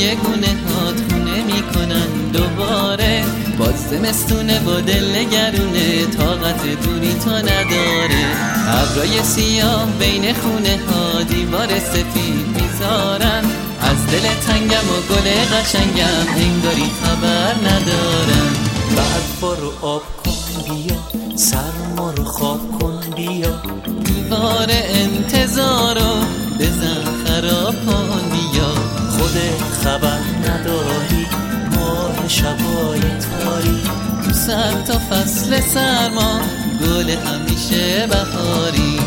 گونه هات خونه میکنن دوباره. باز زمستونه با دل نگرونه، طاقت دوری تو نداره. ابرای سیاه بین خونه ها دیوار سفید میذارن، از دل تنگم و گل قشنگم انگاری خبر ندارن. برفا رو آب کن بیا، سرما رو خواب کن بیا، دیوار انتظارو بزن خراب کن بیا. خودت خبر نداری ماه شبای تاری، تو سر تا فصل سرما گل همیشه بهاری.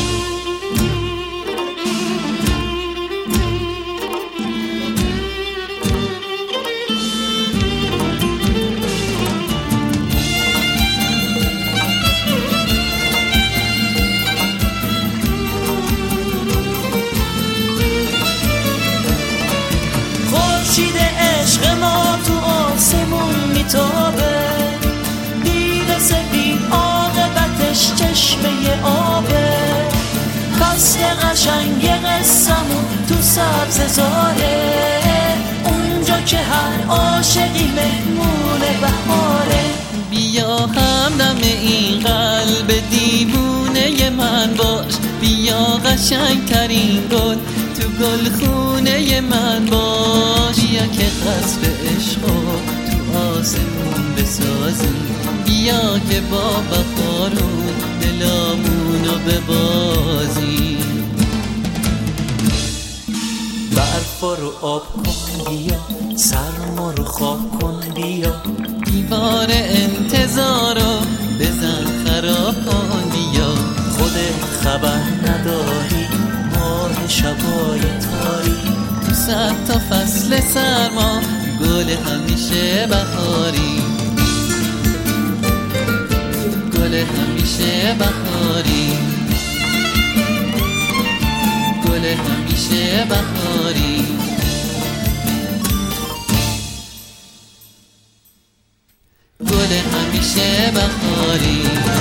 خورشید عشق ما تو آسمون میتابه، دید سفید عاقبتش چشمه آبه. فصل قشنگ قصمون تو سبززاره، اونجا که هر عاشقی مهمون بهاره. بیا همدم این قلب دیوونه من باش، بیا قشنگترین گل تو گلخونه من باش. بیا که قصر عشقو تو آسمون بسازیم، بیا که با بخارون دلامونو ببازیم. برفا رو آب کن بیا، سرما رو خواب کن بیا، دیوار انتظارو بزن خراب کن بیا. خودت خبر نداری ماه شبای تاری، تو صد تا فصل سرما گل همیشه بهاری. گل همیشه بهاری، گل همیشه بهاری. گل همیشه بهاری.